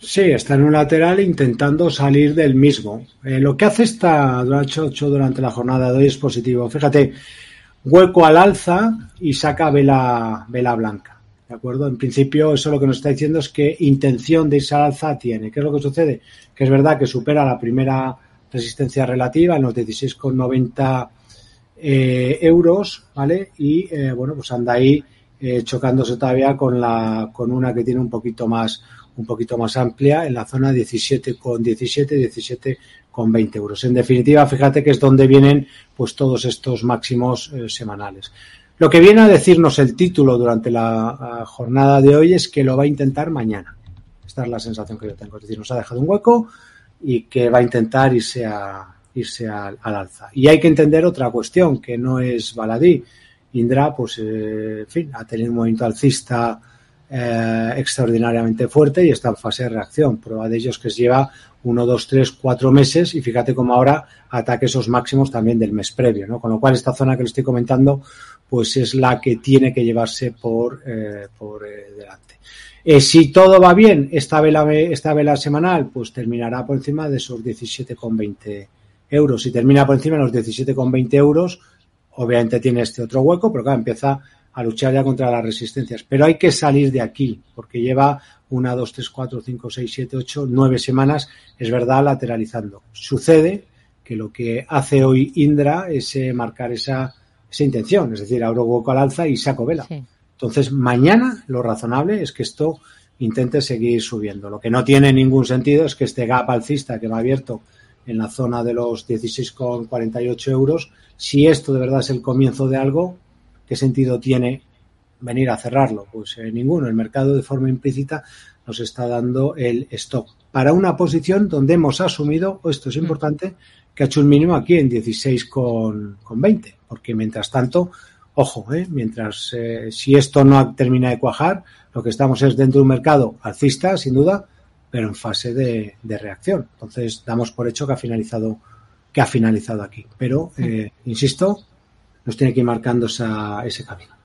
Sí, está en un lateral intentando salir del mismo. Lo que hace lo ha hecho durante la jornada de hoy es positivo. Fíjate, hueco al alza y saca vela blanca. ¿De acuerdo? En principio, eso lo que nos está diciendo es que intención de irse al alza tiene. ¿Qué es lo que sucede? Que es verdad que supera la primera resistencia relativa en los 16,90 euros, ¿vale? Y bueno, pues anda ahí chocándose todavía con una que tiene un poquito más amplia en la zona 17,20 euros. En definitiva, fíjate que es donde vienen pues todos estos máximos semanales. Lo que viene a decirnos el título durante la jornada de hoy es que lo va a intentar mañana. Esta es la sensación que yo tengo. Es decir, nos ha dejado un hueco y que va a intentar irse al alza. Y hay que entender otra cuestión, que no es baladí. Indra, pues, en fin, ha tenido un movimiento alcista extraordinariamente fuerte y está en fase de reacción. Prueba de ello es que se lleva 1, 2, 3, 4 meses y fíjate cómo ahora ataque esos máximos también del mes previo, ¿no? Con lo cual esta zona que le estoy comentando pues es la que tiene que llevarse por delante. Si todo va bien, esta vela semanal pues terminará por encima de esos 17,20 euros. Si termina por encima de los 17,20 euros, obviamente tiene este otro hueco, pero claro, empieza a luchar ya contra las resistencias. Pero hay que salir de aquí, porque lleva 1, 2, 3, 4, 5, 6, 7, 8, 9 semanas, es verdad, lateralizando. Sucede que lo que hace hoy Indra es marcar esa intención, es decir, abro hueco al alza y saco vela. Sí. Entonces, mañana lo razonable es que esto intente seguir subiendo. Lo que no tiene ningún sentido es que este gap alcista que me ha abierto en la zona de los 16,48 euros, si esto de verdad es el comienzo de algo, ¿qué sentido tiene venir a cerrarlo? Pues ninguno. El mercado de forma implícita nos está dando el stop para una posición donde hemos asumido, esto es importante, que ha hecho un mínimo aquí en 16,20, porque mientras tanto, ojo, mientras si esto no termina de cuajar, lo que estamos es dentro de un mercado alcista, sin duda, pero en fase de reacción. Entonces damos por hecho que ha finalizado aquí. Pero, insisto, nos tiene que ir marcando ese camino.